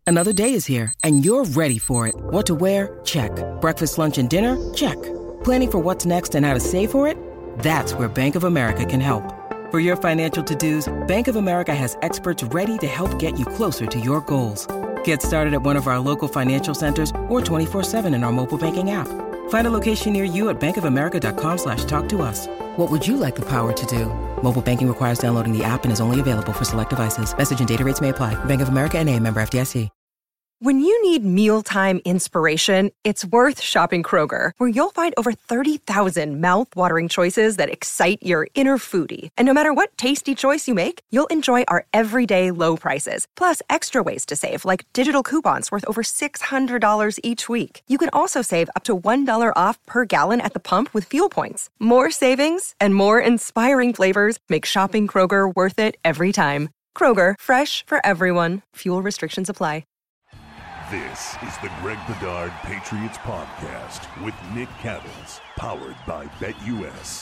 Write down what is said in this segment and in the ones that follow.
Another day is here, and you're ready for it. What to wear? Check. Breakfast, lunch, and dinner? Check. Planning for what's next and how to save for it? That's where Bank of America can help. For your financial to-dos, Bank of America has experts ready to help get you closer to your goals. Get started at one of our local financial centers or 24/7 in our mobile banking app. Find a location near you at bankofamerica.com/talktous. What would you like the power to do? Mobile banking requires downloading the app and is only available for select devices. Message and data rates may apply. Bank of America N.A., member FDIC. When you need mealtime inspiration, it's worth shopping Kroger, where you'll find over 30,000 mouth-watering choices that excite your inner foodie. And no matter what tasty choice you make, you'll enjoy our everyday low prices, plus extra ways to save, like digital coupons worth over $600 each week. You can also save up to $1 off per gallon at the pump with fuel points. More savings and more inspiring flavors make shopping Kroger worth it every time. Kroger, fresh for everyone. Fuel restrictions apply. This is the Greg Bedard Patriots Podcast with Nick Cattles, powered by BetUS.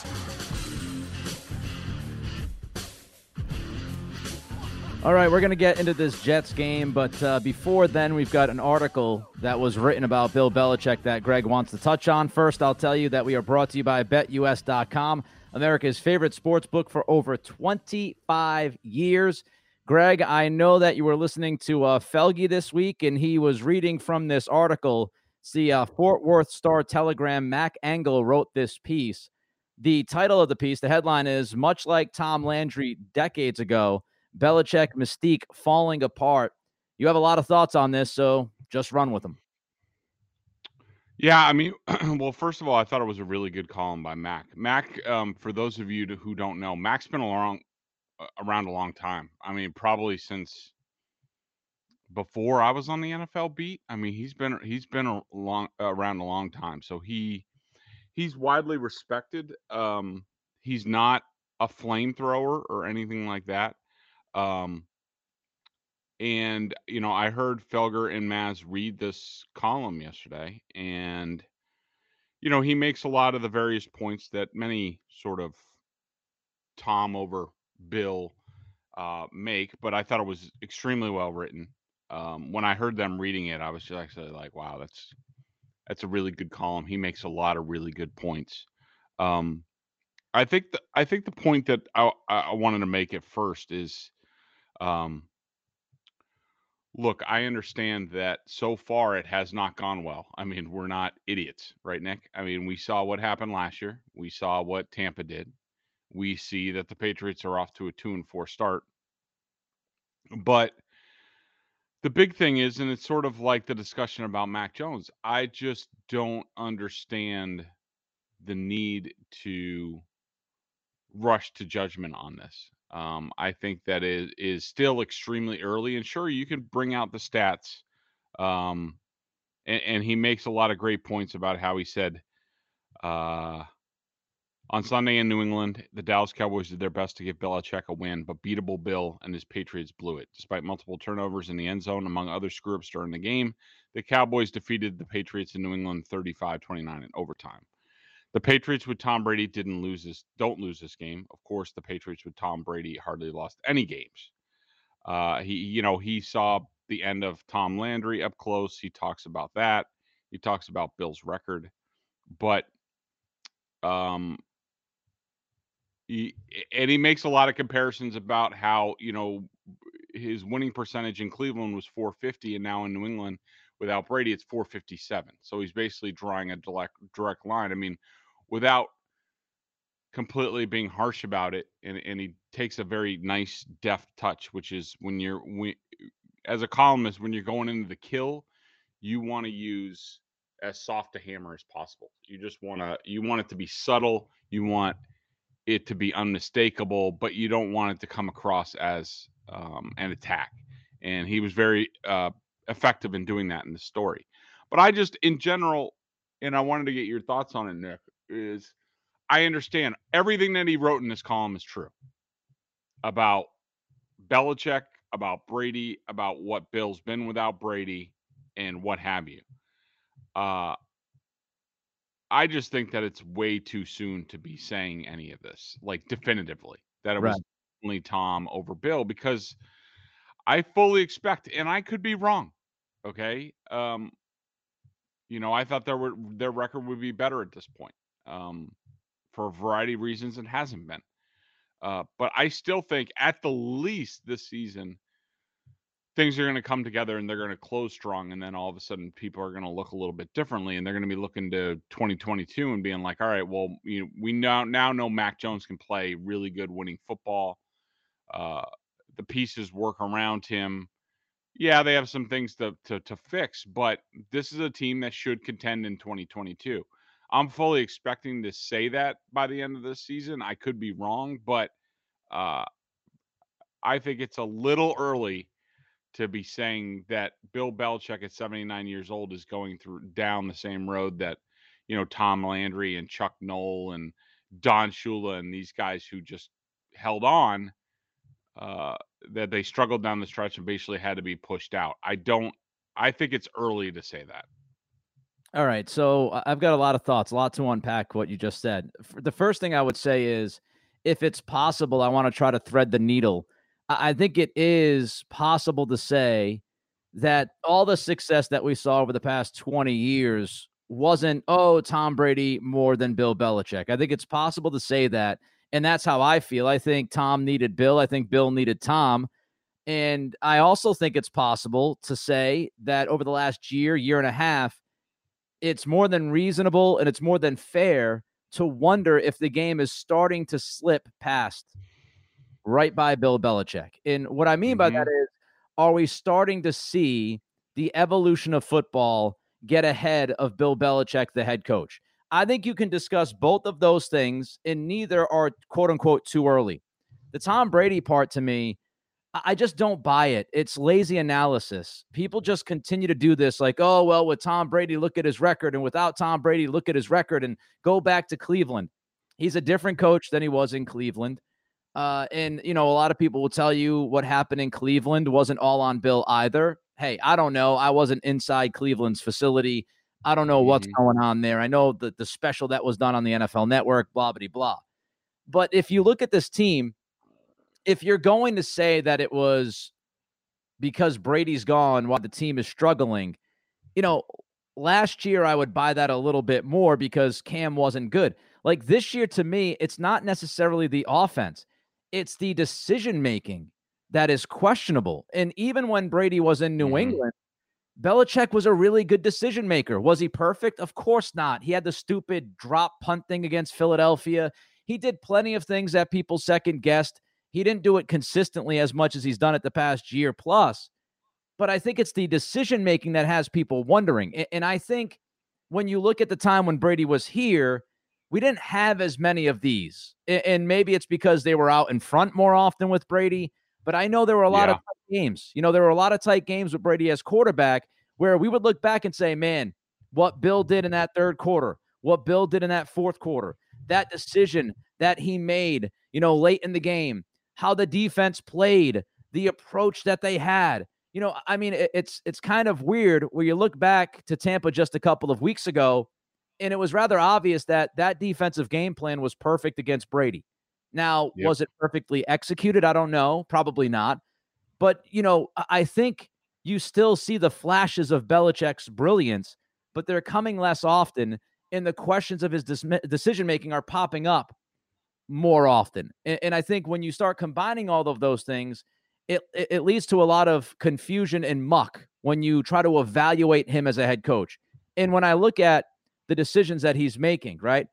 All right, we're going to get into this Jets game, but before then, we've got an article that was written about Bill Belichick that Greg wants to touch on. First, I'll tell you that we are brought to you by BetUS.com, America's favorite sports book for over 25 years. Greg, I know that you were listening to Felge this week, and he was reading from this article. See, Fort Worth Star-Telegram, Mac Engel wrote this piece. The title of the piece, the headline is, "Much like Tom Landry decades ago, Belichick mystique falling apart." You have a lot of thoughts on this, so just run with them. Yeah, I mean, well, first of all, I thought it was a really good column by Mac. Mac, for those of you who don't know, Mac's been around a long time. I mean, probably since before I was on the NFL beat. I mean, he's been around a long time. So he's widely respected. He's not a flamethrower or anything like that. And I heard Felger and Maz read this column yesterday, and he makes a lot of the various points that many sort of Tom over Bill make, but I thought it was extremely well written. When I heard them reading it, I was just actually like, wow, that's a really good column. He makes a lot of really good points. I think the point that I wanted to make at first is, look, I understand that so far it has not gone well. I mean, we're not idiots, right, Nick? I mean, we saw what happened last year. We saw what Tampa did. We see that the Patriots are off to a 2-4 start. But the big thing is, and it's sort of like the discussion about Mac Jones, I just don't understand the need to rush to judgment on this. I think that it is still extremely early, and sure, you can bring out the stats. And he makes a lot of great points about how he said, on Sunday in New England, the Dallas Cowboys did their best to give Belichick a win, but beatable Bill and his Patriots blew it. Despite multiple turnovers in the end zone, among other screw-ups during the game, the Cowboys defeated the Patriots in New England 35-29 in overtime. The Patriots with Tom Brady don't lose this game. Of course, the Patriots with Tom Brady hardly lost any games. He saw the end of Tom Landry up close. He talks about that. He talks about Bill's record, but he makes a lot of comparisons about how his winning percentage in Cleveland was .450, and now in New England without Brady it's .457. So he's basically drawing a direct line. I mean, without completely being harsh about it, and he takes a very nice deft touch, which is as a columnist, when you're going into the kill, you want to use as soft a hammer as possible. You want it to be subtle. You want it to be unmistakable, but you don't want it to come across as an attack. And he was very effective in doing that in the story. But I just, in general, and I wanted to get your thoughts on it, Nick, is I understand everything that he wrote in this column is true about Belichick, about Brady, about what Bill's been without Brady, and what have you. I just think that it's way too soon to be saying any of this, like definitively, that it was only Tom over Bill, because I fully expect, and I could be wrong, Okay. I thought their record would be better at this point. For a variety of reasons, it hasn't been. But I still think at the least this season, things are going to come together and they're going to close strong. And then all of a sudden, people are going to look a little bit differently, and they're going to be looking to 2022 and being like, all right, well, we now know Mac Jones can play really good winning football. The pieces work around him. Yeah, they have some things to fix, but this is a team that should contend in 2022. I'm fully expecting to say that by the end of this season. I could be wrong, but uh, I think it's a little early to be saying that Bill Belichick at 79 years old is going down the same road that, Tom Landry and Chuck Noll and Don Shula and these guys who just held on, that they struggled down the stretch and basically had to be pushed out. I think it's early to say that. All right. So I've got a lot of thoughts, a lot to unpack what you just said. The first thing I would say is, if it's possible, I want to try to thread the needle. I think it is possible to say that all the success that we saw over the past 20 years wasn't, Tom Brady more than Bill Belichick. I think it's possible to say that. And that's how I feel. I think Tom needed Bill. I think Bill needed Tom. And I also think it's possible to say that over the last year and a half, it's more than reasonable and it's more than fair to wonder if the game is starting to slip past right by Bill Belichick. And what I mean by that is, are we starting to see the evolution of football get ahead of Bill Belichick, the head coach? I think you can discuss both of those things, and neither are quote unquote too early. The Tom Brady part, to me, I just don't buy it. It's lazy analysis. People just continue to do this like, oh, well, with Tom Brady, look at his record. And without Tom Brady, look at his record, and go back to Cleveland. He's a different coach than he was in Cleveland. And, a lot of people will tell you what happened in Cleveland wasn't all on Bill either. Hey, I don't know. I wasn't inside Cleveland's facility. I don't know what's going on there. I know the special that was done on the NFL Network, blah, blah, blah. But if you look at this team, if you're going to say that it was because Brady's gone while the team is struggling, last year I would buy that a little bit more because Cam wasn't good. Like this year, to me, it's not necessarily the offense. It's the decision-making that is questionable. And even when Brady was in New England, Belichick was a really good decision maker. Was he perfect? Of course not. He had the stupid drop punt thing against Philadelphia. He did plenty of things that people second guessed. He didn't do it consistently as much as he's done it the past year plus. But I think it's the decision-making that has people wondering. And I think when you look at the time when Brady was here, we didn't have as many of these. And maybe it's because they were out in front more often with Brady. But I know there were a lot of tight games. There were a lot of tight games with Brady as quarterback where we would look back and say, man, what Bill did in that third quarter, what Bill did in that fourth quarter, that decision that he made, late in the game, how the defense played, the approach that they had. It's kind of weird where you look back to Tampa just a couple of weeks ago, and it was rather obvious that defensive game plan was perfect against Brady. Now, was it perfectly executed? I don't know. Probably not. But, I think you still see the flashes of Belichick's brilliance, but they're coming less often, and the questions of his decision-making are popping up more often. And I think when you start combining all of those things, it leads to a lot of confusion and muck when you try to evaluate him as a head coach. And when I look at the decisions that he's making, right,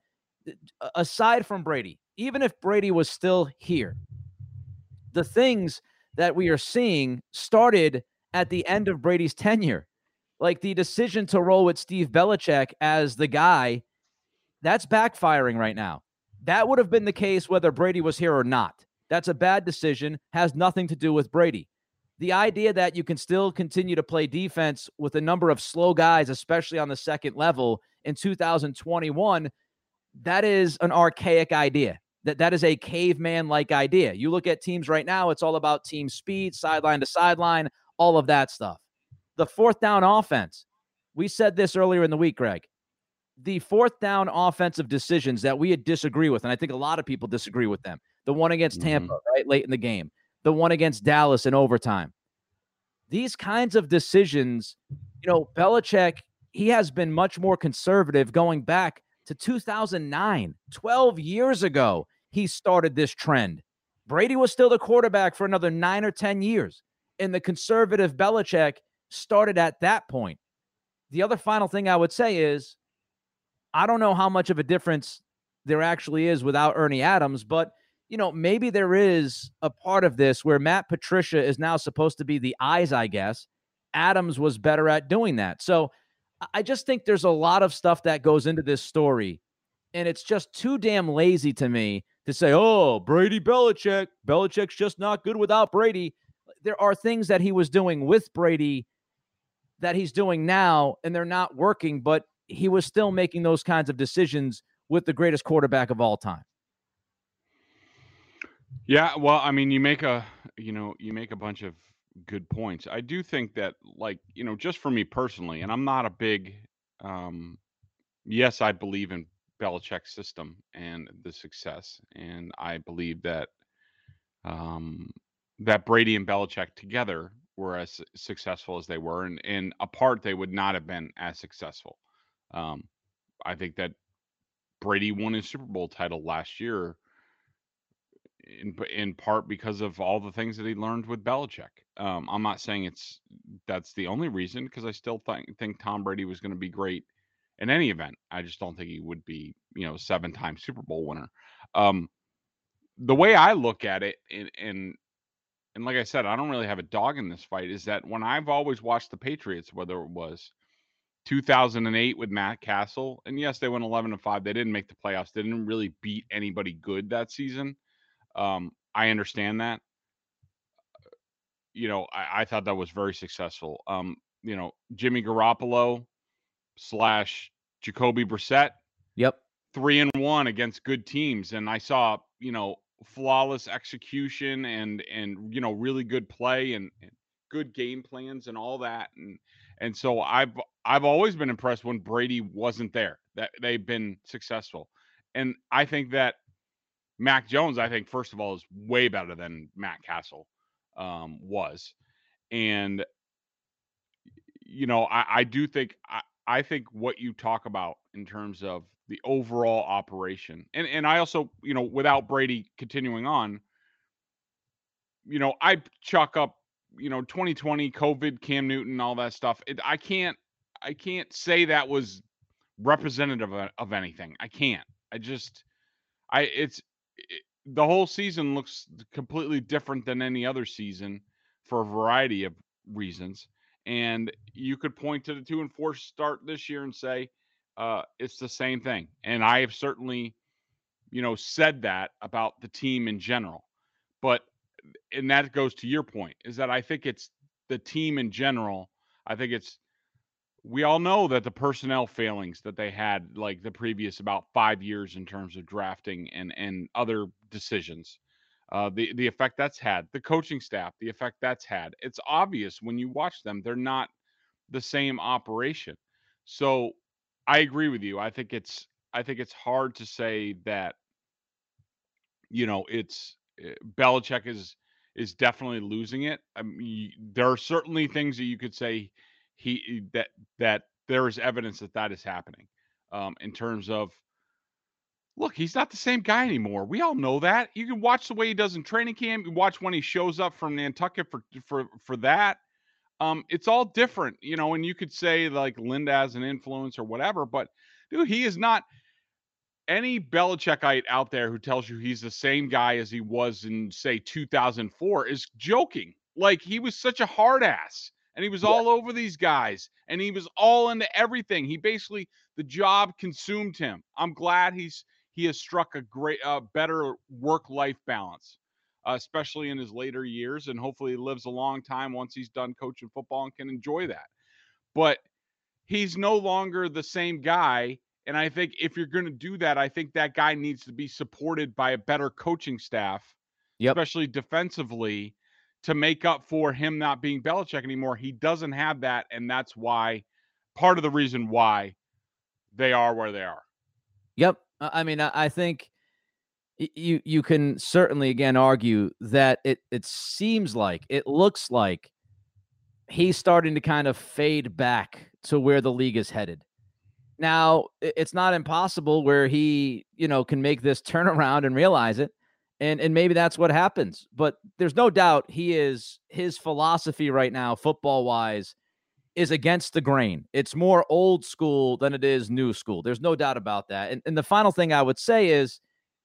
aside from Brady, even if Brady was still here, the things that we are seeing started at the end of Brady's tenure. Like the decision to roll with Steve Belichick as the guy, that's backfiring right now. That would have been the case whether Brady was here or not. That's a bad decision, has nothing to do with Brady. The idea that you can still continue to play defense with a number of slow guys, especially on the second level in 2021, that is an archaic idea. That is a caveman-like idea. You look at teams right now, it's all about team speed, sideline to sideline, all of that stuff. The fourth down offense, we said this earlier in the week, Greg. The fourth down offensive decisions that we disagree with, and I think a lot of people disagree with them. The one against Tampa, right, late in the game. The one against Dallas in overtime. these kinds of decisions, Belichick, he has been much more conservative going back to 2009, 12 years ago. He started this trend. Brady was still the quarterback for another 9 or 10 years. And the conservative Belichick started at that point. The other final thing I would say is, I don't know how much of a difference there actually is without Ernie Adams, but maybe there is a part of this where Matt Patricia is now supposed to be the eyes, I guess. Adams was better at doing that. So I just think there's a lot of stuff that goes into this story, and it's just too damn lazy to me to say, oh, Brady, Belichick. Belichick's just not good without Brady. There are things that he was doing with Brady that he's doing now, and they're not working, but he was still making those kinds of decisions with the greatest quarterback of all time. Yeah, well, I mean, you make a bunch of good points. I do think that, just for me personally, and I'm not a big, yes, I believe in Belichick's system and the success, and I believe that that Brady and Belichick together were as successful as they were, and apart they would not have been as successful. I think that Brady won his Super Bowl title last year in part because of all the things that he learned with Belichick. I'm not saying that's the only reason, because I still think Tom Brady was going to be great in any event. I just don't think he would be, 7-time Super Bowl winner. The way I look at it, and like I said, I don't really have a dog in this fight, is that when I've always watched the Patriots, whether it was 2008 with Matt Castle, and yes, they went 11-5. They didn't make the playoffs. They didn't really beat anybody good that season. I understand that. I thought that was very successful. Jimmy Garoppolo / Jacoby Brissett. Yep. 3-1 against good teams. And I saw, flawless execution and really good play and good game plans and all that. And so I've always been impressed when Brady wasn't there, that they've been successful. And I think that Mac Jones, first of all, is way better than Matt Castle was. And, I do think, I think what you talk about in terms of the overall operation, and I also, without Brady continuing on, I chalk up, 2020, COVID, Cam Newton, all that stuff. I can't say that was representative of anything. I can't. The whole season looks completely different than any other season for a variety of reasons. And you could point to the 2-4 start this year and say it's the same thing. And I have certainly, said that about the team in general. And that goes to your point, is that I think it's the team in general. I think we all know that the personnel failings that they had, like the previous about 5 years in terms of drafting and other decisions, the effect that's had, the coaching staff, the effect that's had. It's obvious when you watch them, they're not the same operation. So I agree with you. I think it's hard to say that, it's Belichick is definitely losing it. I mean, there are certainly things that you could say that there is evidence that is happening, in terms of, look, he's not the same guy anymore. We all know that. You can watch the way he does in training camp. You watch when he shows up from Nantucket for that. It's all different, and you could say like Linda has an influence or whatever, but dude, he is not. Any Belichickite out there who tells you he's the same guy as he was in, say, 2004 is joking. Like, he was such a hard ass, and he was all over these guys, and he was all into everything. He basically, the job consumed him. I'm glad he has struck a better work-life balance, especially in his later years, and hopefully he lives a long time once he's done coaching football and can enjoy that. But he's no longer the same guy. And I think if you're going to do that, I think that guy needs to be supported by a better coaching staff, especially defensively, to make up for him not being Belichick anymore. He doesn't have that, and that's why, part of the reason why they are where they are. Yep. I mean, I think you can certainly, again, argue that it seems like, it looks like he's starting to kind of fade back to where the league is headed. Now, it's not impossible where he, can make this turnaround and realize it. And maybe that's what happens. But there's no doubt his philosophy right now, football wise, is against the grain. It's more old school than it is new school. There's no doubt about that. And the final thing I would say is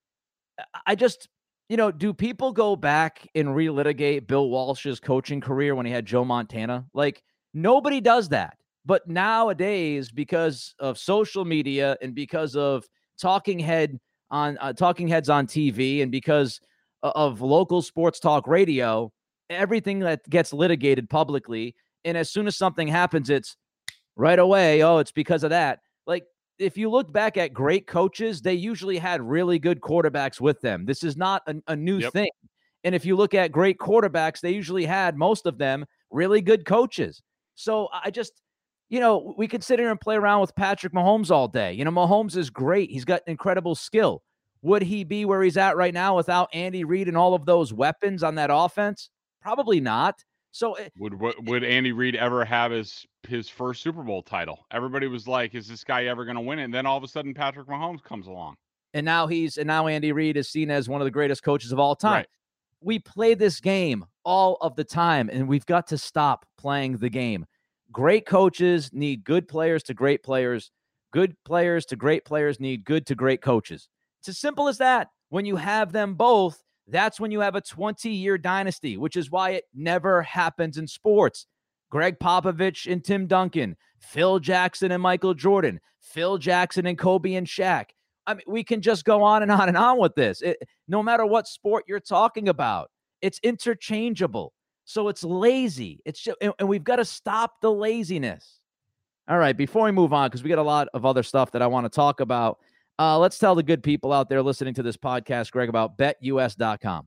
I just, do people go back and relitigate Bill Walsh's coaching career when he had Joe Montana? Like, nobody does that. But nowadays, because of social media and because of talking heads on TV and because of local sports talk radio, everything that gets litigated publicly. And as soon as something happens, it's right away. Oh, it's because of that. Like, if you look back at great coaches, they usually had really good quarterbacks with them. This is not a new thing. And if you look at great quarterbacks, they usually had, most of them, really good coaches. So I just, we could sit here and play around with Patrick Mahomes all day. Mahomes is great. He's got incredible skill. Would he be where he's at right now without Andy Reid and all of those weapons on that offense? Probably not. So would Andy Reid ever have his first Super Bowl title? Everybody was like, "Is this guy ever going to win it?" And then all of a sudden, Patrick Mahomes comes along, and now Andy Reid is seen as one of the greatest coaches of all time. Right. We play this game all of the time, and we've got to stop playing the game. Great coaches need good players to great players. Good players to great players need good to great coaches. It's as simple as that. When you have them both, that's when you have a 20-year dynasty, which is why it never happens in sports. Greg Popovich and Tim Duncan, Phil Jackson and Michael Jordan, Phil Jackson and Kobe and Shaq. I mean, we can just go on and on and on with this. No matter what sport you're talking about, it's interchangeable. So it's lazy. It's just, and we've got to stop the laziness. All right, before we move on, because we got a lot of other stuff that I want to talk about, let's tell the good people out there listening to this podcast, Greg, about BetUS.com.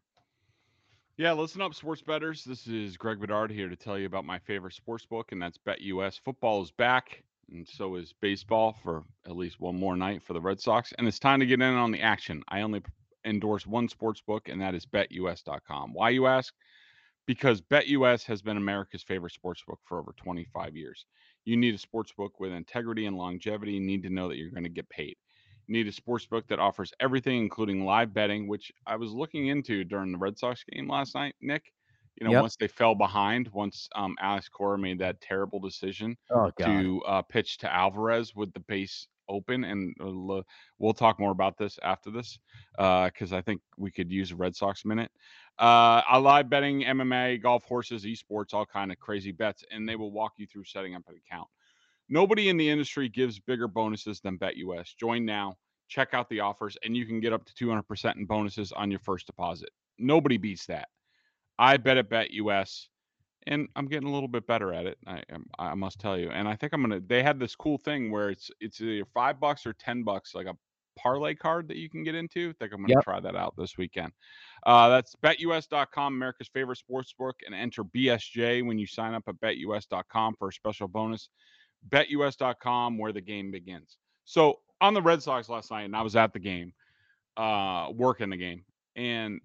Yeah, listen up, sports bettors. This is Greg Bedard here to tell you about my favorite sports book, and that's BetUS. Football is back, and so is baseball for at least one more night for the Red Sox. And it's time to get in on the action. I only endorse one sports book, and that is BetUS.com. Why, you ask? Because BetUS has been America's favorite sports book for over 25 years. You need a sports book with integrity and longevity. You need to know that you're going to get paid. You need a sports book that offers everything, including live betting, which I was looking into during the Red Sox game last night, Nick. Once they fell behind, once Alex Cora made that terrible decision to pitch to Alvarez with the base open, and we'll talk more about this after this because I think we could use a Red Sox minute. I live betting, MMA, golf, horses, esports, all kind of crazy bets, and they will walk you through setting up an account. Nobody in the industry gives bigger bonuses than BetUS. Join now, check out the offers, and you can get up to 200% in bonuses on your first deposit. Nobody beats that. I bet at BetUS, and I'm getting a little bit better at it. I must tell you. And I think they had this cool thing where it's either $5 or $10, like a parlay card that you can get into. I think I'm going to try that out this weekend. That's BetUS.com, America's favorite sportsbook, and enter BSJ when you sign up at BetUS.com for a special bonus. BetUS.com, where the game begins. So on the Red Sox last night, and I was at the game, working the game, and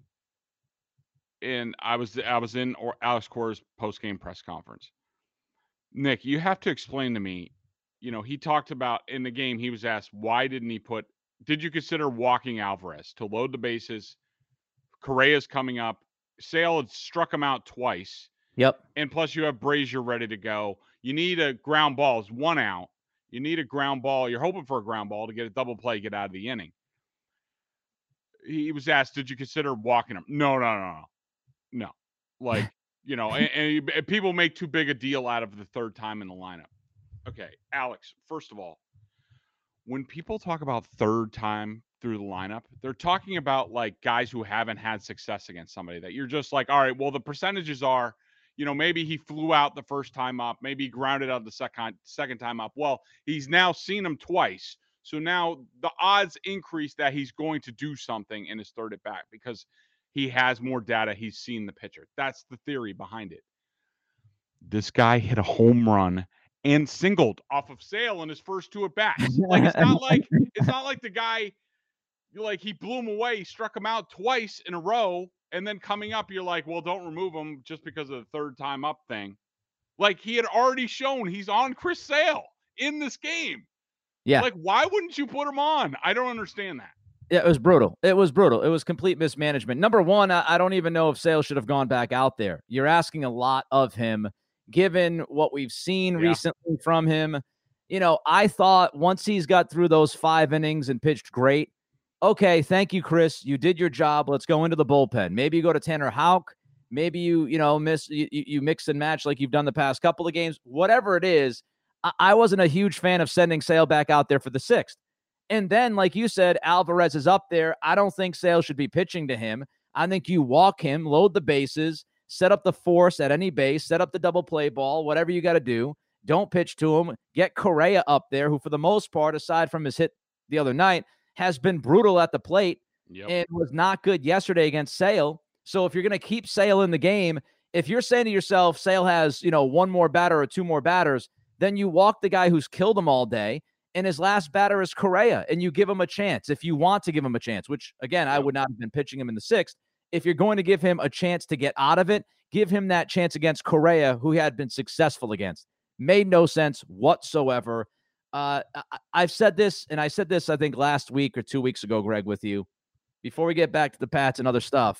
I was in Alex Cora's post-game press conference. Nick, you have to explain to me, he talked about in the game, he was asked, why didn't he did you consider walking Alvarez to load the bases? Correa's coming up. Sale had struck him out twice. Yep. And plus you have Brazier ready to go. You need a ground ball. It's one out. You need a ground ball. You're hoping for a ground ball to get a double play, get out of the inning. He was asked, did you consider walking him? No. Like, and people make too big a deal out of the third time in the lineup. Okay, Alex, first of all, when people talk about third time through the lineup, they're talking about like guys who haven't had success against somebody that you're just like, all right, well, the percentages are, maybe he flew out the first time up, maybe he grounded out the second time up. Well, he's now seen him twice. So now the odds increase that he's going to do something in his third at bat because he has more data. He's seen the pitcher. That's the theory behind it. This guy hit a home run and singled off of Sale in his first two at bats. Like it's not like the guy, he blew him away, struck him out twice in a row, and then coming up, you're like, well, don't remove him just because of the third time up thing. Like, he had already shown he's on Chris Sale in this game. Yeah. Like, why wouldn't you put him on? I don't understand that. Yeah, it was brutal. It was brutal. It was complete mismanagement. Number one, I don't even know if Sale should have gone back out there. You're asking a lot of him, given what we've seen recently from him. You know, I thought once he's got through those 5 innings and pitched great, okay, thank you, Chris. You did your job. Let's go into the bullpen. Maybe you go to Tanner Houck. Maybe you mix and match like you've done the past couple of games. Whatever it is, I wasn't a huge fan of sending Sale back out there for the 6th. And then, like you said, Alvarez is up there. I don't think Sale should be pitching to him. I think you walk him, load the bases, set up the force at any base, set up the double play ball, whatever you got to do. Don't pitch to him. Get Correa up there, who for the most part, aside from his hit the other night, has been brutal at the plate and was not good yesterday against Sale. So if you're going to keep Sale in the game, if you're saying to yourself, Sale has, one more batter or 2 more batters, then you walk the guy who's killed him all day. And his last batter is Correa, and you give him a chance if you want to give him a chance, which, again, I would not have been pitching him in the 6th. If you're going to give him a chance to get out of it, give him that chance against Correa, who he had been successful against. Made no sense whatsoever. I've said this, and I said this, I think, last week or 2 weeks ago, Greg, with you. Before we get back to the Pats and other stuff,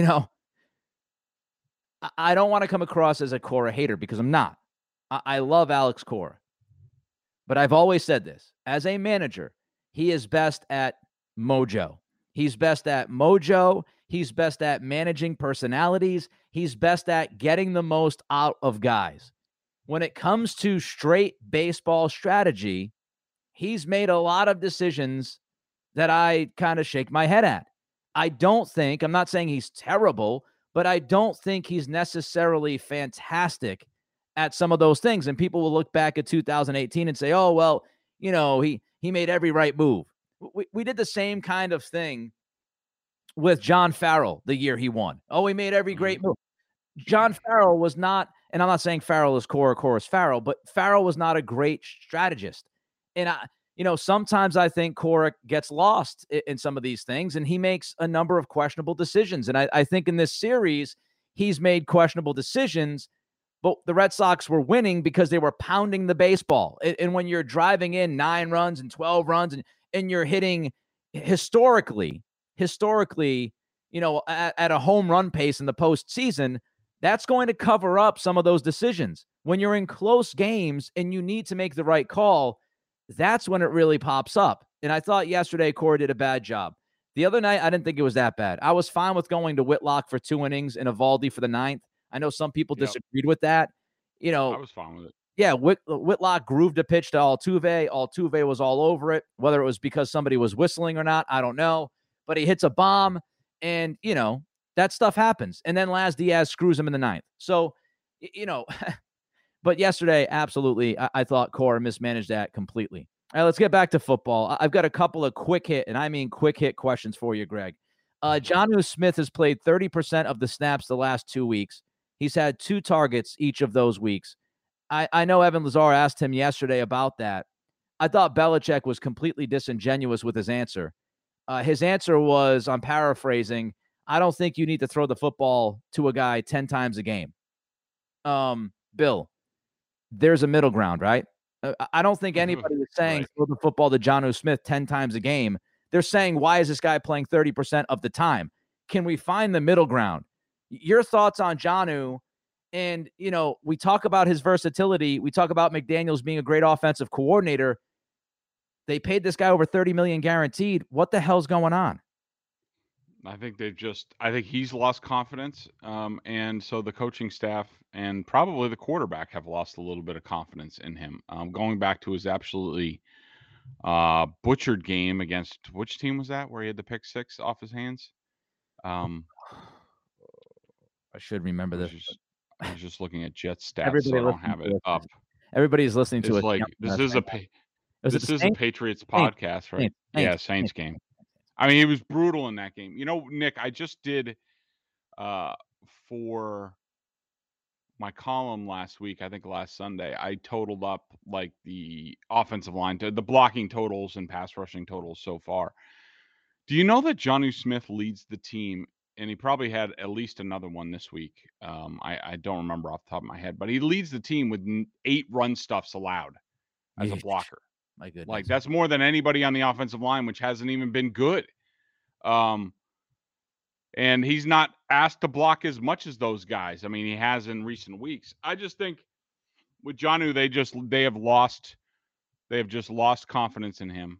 I don't want to come across as a Cora hater because I'm not. I love Alex Cora. But I've always said this. As a manager, he is best at mojo. He's best at mojo. He's best at managing personalities. He's best at getting the most out of guys. When it comes to straight baseball strategy, he's made a lot of decisions that I kind of shake my head at. I'm not saying he's terrible, but I don't think he's necessarily fantastic at some of those things. And people will look back at 2018 and say, oh, well, he made every right move. We did the same kind of thing with John Farrell the year he won. Oh, he made every great move. John Farrell was not, and I'm not saying Farrell is Cora's Farrell, but Farrell was not a great strategist. And sometimes I think Cora gets lost in some of these things, and he makes a number of questionable decisions. And I think in this series, he's made questionable decisions. But the Red Sox were winning because they were pounding the baseball. And when you're driving in 9 runs and 12 runs and you're hitting historically, at a home run pace in the postseason, that's going to cover up some of those decisions. When you're in close games and you need to make the right call, that's when it really pops up. And I thought yesterday Cora did a bad job. The other night, I didn't think it was that bad. I was fine with going to Whitlock for 2 innings and Eovaldi for the 9th. I know some people disagreed with that. I was fine with it. Yeah, Whitlock grooved a pitch to Altuve. Altuve was all over it. Whether it was because somebody was whistling or not, I don't know. But he hits a bomb, and, that stuff happens. And then Laz Diaz screws him in the 9th. So, but yesterday, absolutely, I thought Cora mismanaged that completely. All right, let's get back to football. I've got a couple of quick hit questions for you, Greg. Jonnu Smith has played 30% of the snaps the last 2 weeks. He's had 2 targets each of those weeks. I know Evan Lazar asked him yesterday about that. I thought Belichick was completely disingenuous with his answer. His answer was, I'm paraphrasing, I don't think you need to throw the football to a guy 10 times a game. Bill, there's a middle ground, right? I don't think anybody is saying throw the football to Jonnu Smith 10 times a game. They're saying, why is this guy playing 30% of the time? Can we find the middle ground? Your thoughts on Jonnu? And, we talk about his versatility. We talk about McDaniels being a great offensive coordinator. They paid this guy over $30 million guaranteed. What the hell's going on? I think he's lost confidence. And so the coaching staff and probably the quarterback have lost a little bit of confidence in him. Going back to his absolutely butchered game against, which team was that where he had the pick 6 off his hands? I should remember this. I was just looking at Jets stats, so I don't have it up. Everybody's listening to it. Like, this is a Patriots podcast, right? Yeah, Saints game. I mean, he was brutal in that game. Nick, I just did for my column last week, I think last Sunday, I totaled up like the offensive line, the blocking totals and pass rushing totals so far. Do you know that Jonnu Smith leads the team and he probably had at least another one this week. I don't remember off the top of my head, but he leads the team with 8 run stuffs allowed as a Yeesh. blocker. My goodness. Like, that's more than anybody on the offensive line, which hasn't even been good. And he's not asked to block as much as those guys. I mean, he has in recent weeks. I just think with Jonnu, they have just lost confidence in him.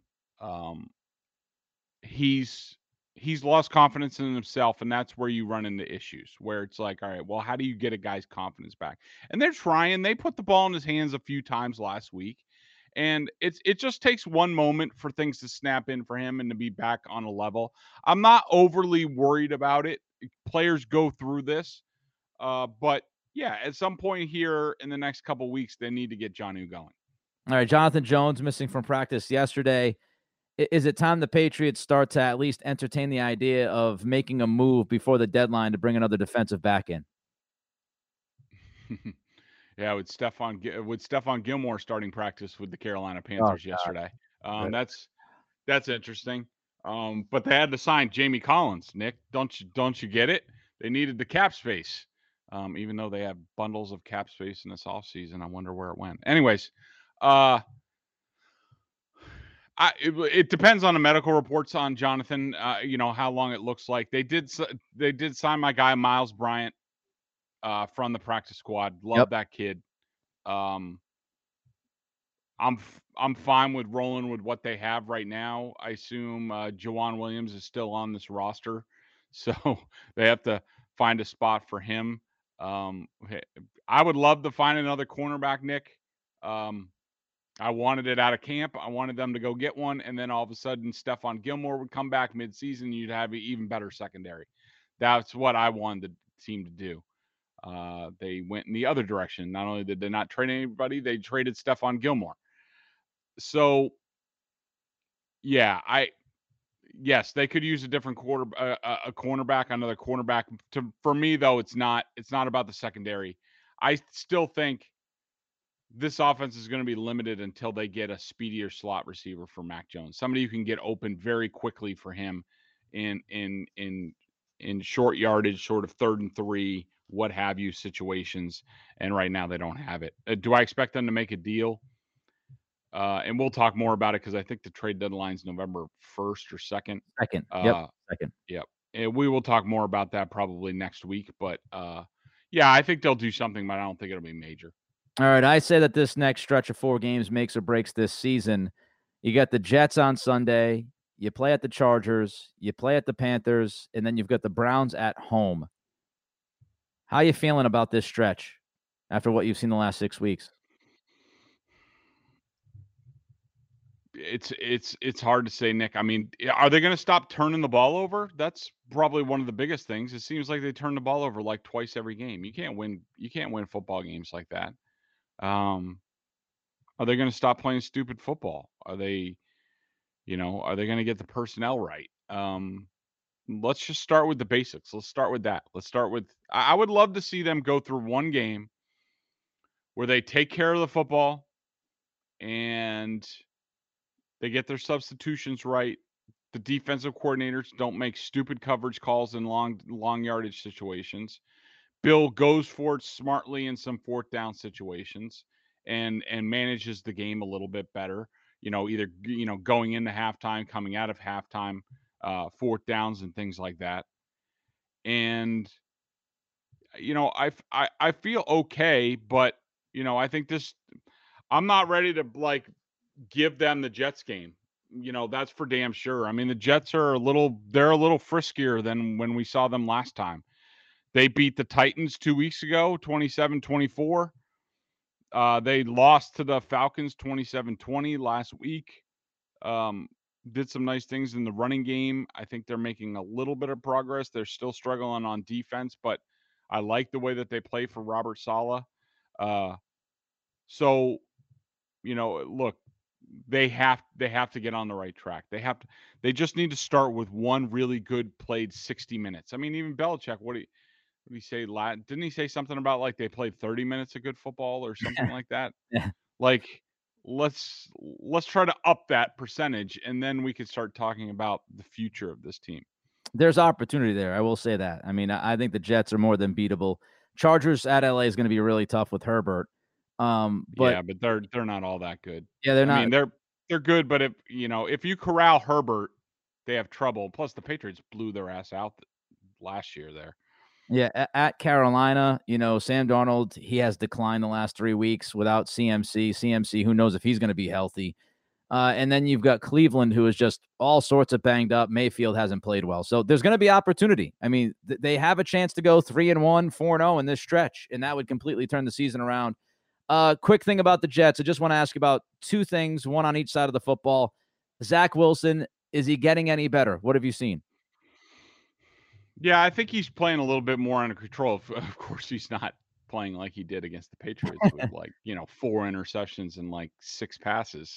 He's lost confidence in himself, and that's where you run into issues, where it's like, all right, well, how do you get a guy's confidence back? And they're trying. They put the ball in his hands a few times last week, and it just takes one moment for things to snap in for him and to be back on a level. I'm not overly worried about it. Players go through this, but yeah, at some point here in the next couple weeks, they need to get Jonnu going. All right, Jonathan Jones missing from practice yesterday. Is it time the Patriots start to at least entertain the idea of making a move before the deadline to bring another defensive back in? Yeah, with Stephon Gilmore starting practice with the Carolina Panthers yesterday. That's interesting. But they had to sign Jamie Collins. Nick, don't you get it? They needed the cap space. Even though they have bundles of cap space in this offseason, I wonder where it went. Anyways, it depends on the medical reports on Jonathan. How long it looks like. They did sign my guy Miles Bryant from the practice squad. Love that kid. I'm fine with rolling with what they have right now. I assume Jawan Williams is still on this roster, so they have to find a spot for him. I would love to find another cornerback, Nick. I wanted it out of camp. I wanted them to go get one, and then all of a sudden Stephon Gilmore would come back midseason. You'd have an even better secondary. That's what I wanted the team to do. They went in the other direction. Not only did they not trade anybody, they traded Stephon Gilmore. So, yeah, yes, they could use a different cornerback, another cornerback. For me, though, it's not about the secondary. I still think this offense is going to be limited until they get a speedier slot receiver for Mac Jones, somebody who can get open very quickly for him in short yardage, sort of 3rd and 3, what have you situations. And right now they don't have it. Do I expect them to make a deal? And we'll talk more about it because I think the trade deadline's November 1st or 2nd. Second. Second. Yep. And we will talk more about that probably next week. But yeah, I think they'll do something, but I don't think it'll be major. All right, I say that this next stretch of 4 games makes or breaks this season. You got the Jets on Sunday, you play at the Chargers, you play at the Panthers, and then you've got the Browns at home. How are you feeling about this stretch after what you've seen the last 6 weeks? It's hard to say, Nick. I mean, are they going to stop turning the ball over? That's probably one of the biggest things. It seems like they turn the ball over like twice every game. You can't win football games like that. Are they going to stop playing stupid football? Are they going to get the personnel right? Let's just start with the basics. Let's start with that. I would love to see them go through one game where they take care of the football and they get their substitutions right. The defensive coordinators don't make stupid coverage calls in long yardage situations. Bill goes for it smartly in some 4th down situations and manages the game a little bit better. Either going into halftime, coming out of halftime, 4th downs and things like that. And I feel okay, but I think I'm not ready to give them the Jets game. That's for damn sure. I mean, the Jets are a little friskier than when we saw them last time. They beat the Titans 2 weeks ago, 27-24. They lost to the Falcons 27-20 last week. Did some nice things in the running game. I think they're making a little bit of progress. They're still struggling on defense, but I like the way that they play for Robert Saleh. So, look, they have to get on the right track. They just need to start with one really good played 60 minutes. I mean, even Belichick, what did he say? Didn't he say something about like they played 30 minutes of good football or something like that? Yeah. Like, let's try to up that percentage, and then we could start talking about the future of this team. There's opportunity there. I will say that. I mean, I think the Jets are more than beatable. Chargers at LA is going to be really tough with Herbert. But Yeah, but they're not all that good. yeah, they're I not. mean, they're good, but if you corral Herbert, they have trouble. Plus, the Patriots blew their ass out last year there. Yeah, at Carolina, Sam Darnold, he has declined the last 3 weeks without CMC. CMC, who knows if he's going to be healthy. And then you've got Cleveland, who is just all sorts of banged up. Mayfield hasn't played well. So there's going to be opportunity. I mean, they have a chance to go 3-1, 4-0 in this stretch, and that would completely turn the season around. Quick thing about the Jets. I just want to ask you about two things, one on each side of the football. Zach Wilson, is he getting any better? What have you seen? Yeah, I think he's playing a little bit more under control. Of course, he's not playing like he did against the Patriots with 4 interceptions and 6 passes.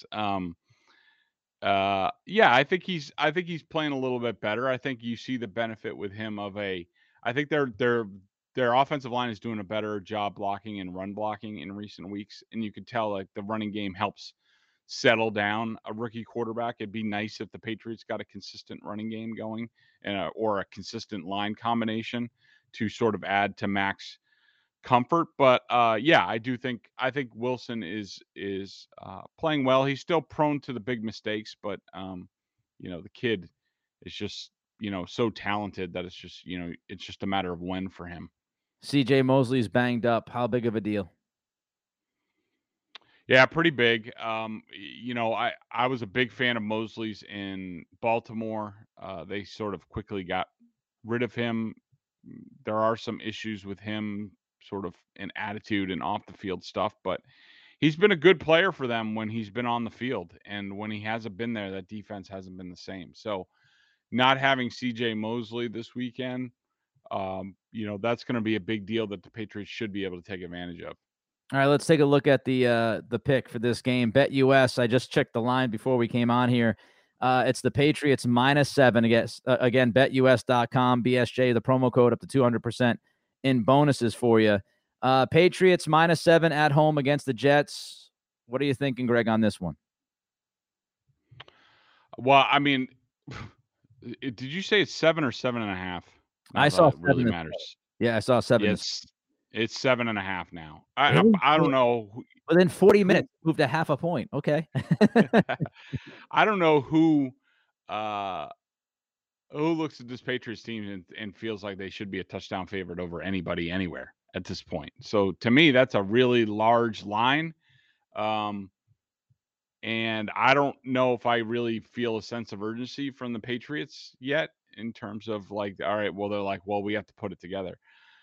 Yeah, I think he's playing a little bit better. I think you see the benefit with him I think their offensive line is doing a better job blocking and run blocking in recent weeks, and you could tell the running game helps settle down a rookie quarterback. It'd be nice if the Patriots got a consistent running game going or a consistent line combination to sort of add to Mac's comfort. But yeah, I think Wilson is playing well. He's still prone to the big mistakes, but the kid is just so talented that it's just a matter of when for him. CJ Mosley's banged up. How big of a deal? Yeah, pretty big. I was a big fan of Mosley's in Baltimore. They sort of quickly got rid of him. There are some issues with him, sort of in attitude and off the field stuff, but he's been a good player for them when he's been on the field. And when he hasn't been there, that defense hasn't been the same. So not having CJ Mosley this weekend, that's going to be a big deal that the Patriots should be able to take advantage of. All right, let's take a look at the pick for this game. BetUS, I just checked the line before we came on here. It's the Patriots -7 again, BetUS.com, BSJ, the promo code up to 200% in bonuses for you. Patriots -7 at home against the Jets. What are you thinking, Greg, on this one? Well, I mean, did you say it's 7 or 7.5? I saw that really 7. matters. Yeah, I saw 7. Yeah, it's 7.5 now. I don't know. Within 40 minutes, moved a half a point. Okay. I don't know who looks at this Patriots team and feels like they should be a touchdown favorite over anybody anywhere at this point. So to me, that's a really large line. And I don't know if I really feel a sense of urgency from the Patriots yet in terms of all right, well, they're well, we have to put it together.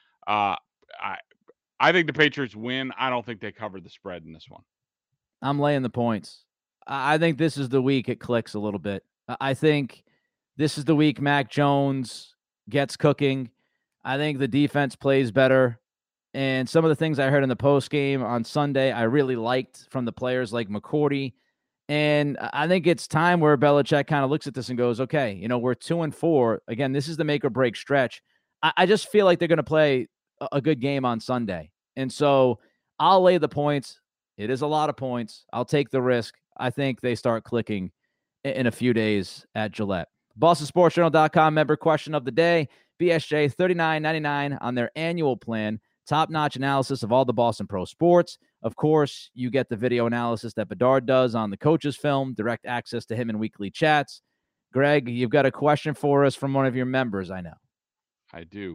I think the Patriots win. I don't think they covered the spread in this one. I'm laying the points. I think this is the week it clicks a little bit. I think this is the week Mac Jones gets cooking. I think the defense plays better. And some of the things I heard in the post game on Sunday, I really liked from the players like McCourty. And I think it's time where Belichick kind of looks at this and goes, okay, we're 2-4. Again, this is the make or break stretch. I just feel like they're going to play a good game on Sunday. And so I'll lay the points. It is a lot of points. I'll take the risk. I think they start clicking in a few days at Gillette. BostonSportsJournal.com member question of the day. BSJ $39.99 on their annual plan. Top-notch analysis of all the Boston pro sports. Of course, you get the video analysis that Bedard does on the coach's film, direct access to him in weekly chats. Greg, you've got a question for us from one of your members, I know. I do.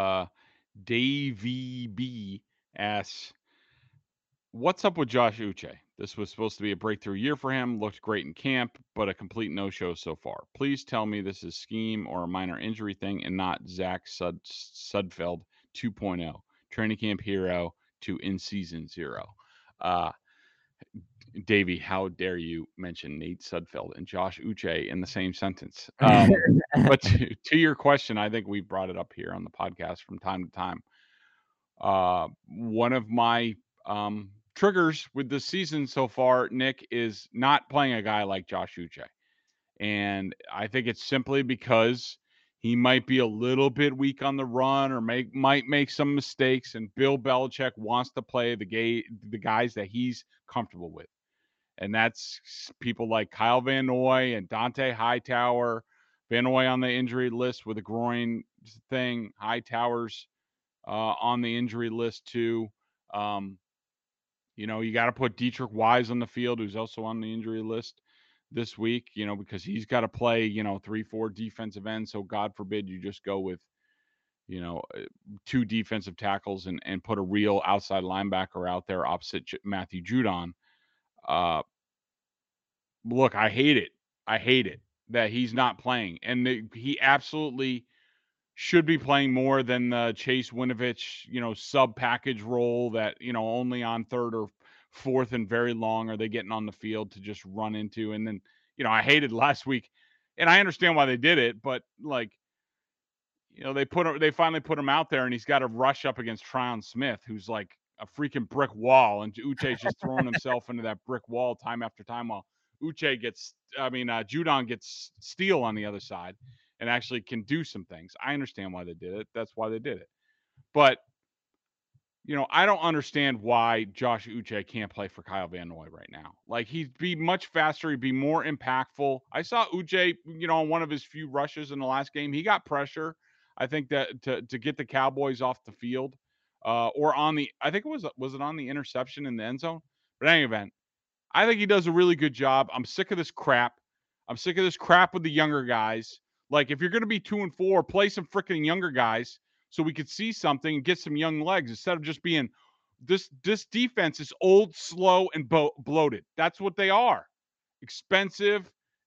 Davey B asks, what's up with Josh Uche? This was supposed to be a breakthrough year for him. Looked great in camp, but a complete no-show so far. Please tell me this is scheme or a minor injury thing and not Zach Sudfeld 2.0. Training camp hero to in-season zero. Davey, how dare you mention Nate Sudfeld and Josh Uche in the same sentence? But to your question, I think we brought it up here on the podcast from time to time. One of my triggers with this season so far, Nick, is not playing a guy like Josh Uche. And I think it's simply because he might be a little bit weak on the run or might make some mistakes, and Bill Belichick wants to play the guys that he's comfortable with. And that's people like Kyle Van Noy and Dante Hightower, Van Noy on the injury list with a groin thing. Hightower's on the injury list too. You know, you got to put Dietrich Wise on the field, who's also on the injury list this week, you know, because he's got to play, 3-4 defensive ends. So God forbid you just go with, 2 defensive tackles and put a real outside linebacker out there opposite Matthew Judon. Look, I hate it. I hate it that he's not playing. And he absolutely should be playing more than the Chase Winovich, sub package role that, only on third or fourth and very long are they getting on the field to just run into. And then, I hated last week, and I understand why they did it, but like, they finally put him out there and he's got to rush up against Tryon Smith, who's like a freaking brick wall. And Uche's just throwing himself into that brick wall time after time while Judon gets steel on the other side and actually can do some things. I understand why they did it. That's why they did it. But, I don't understand why Josh Uche can't play for Kyle Van Noy right now. Like, he'd be much faster. He'd be more impactful. I saw Uche, on one of his few rushes in the last game. He got pressure, I think, that to get the Cowboys off the field or on the – I think was it on the interception in the end zone? But in any event, I think he does a really good job. I'm sick of this crap. I'm sick of this crap with the younger guys. Like, if you're going to be 2-4, play some freaking younger guys so we could see something and get some young legs instead of just being this defense is old, slow, and bloated. That's what they are. Expensive.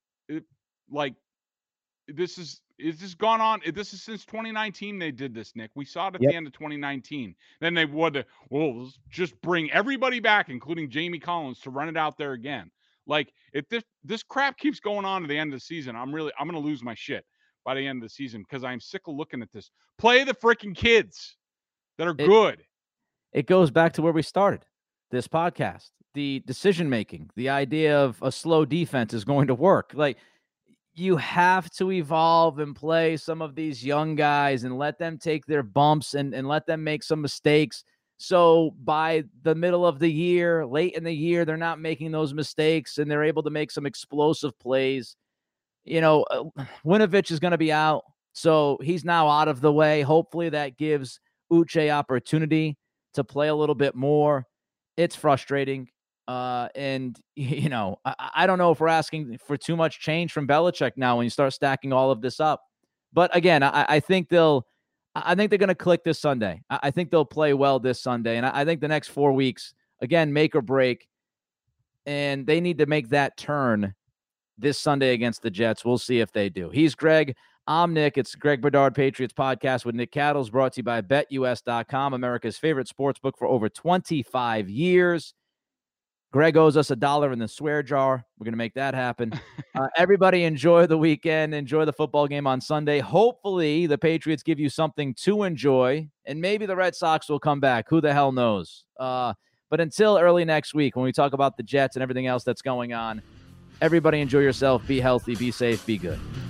This is gone on. This is since 2019 they did this, Nick. We saw it at the end of 2019. Then they would, let's just bring everybody back, including Jamie Collins, to run it out there again. Like, if this crap keeps going on to the end of the season, I'm going to lose my shit by the end of the season because I'm sick of looking at this. Play the freaking kids that are good. It goes back to where we started this podcast. The decision-making, the idea of a slow defense is going to work. Like, you have to evolve and play some of these young guys and let them take their bumps and let them make some mistakes. So by the middle of the year, late in the year, they're not making those mistakes and they're able to make some explosive plays. Winovich is going to be out, so he's now out of the way. Hopefully that gives Uche opportunity to play a little bit more. It's frustrating. I don't know if we're asking for too much change from Belichick now when you start stacking all of this up. But again, I think they're going to click this Sunday. I think they'll play well this Sunday. And I think the next 4 weeks, again, make or break. And they need to make that turn this Sunday against the Jets. We'll see if they do. He's Greg. I'm Nick. It's Greg Bedard Patriots Podcast with Nick Cattles, brought to you by BetUS.com, America's favorite sports book for over 25 years. Greg owes us $1 in the swear jar. We're going to make that happen. Everybody enjoy the weekend. Enjoy the football game on Sunday. Hopefully the Patriots give you something to enjoy, and maybe the Red Sox will come back. Who the hell knows? But until early next week, when we talk about the Jets and everything else that's going on, everybody enjoy yourself. Be healthy. Be safe. Be good.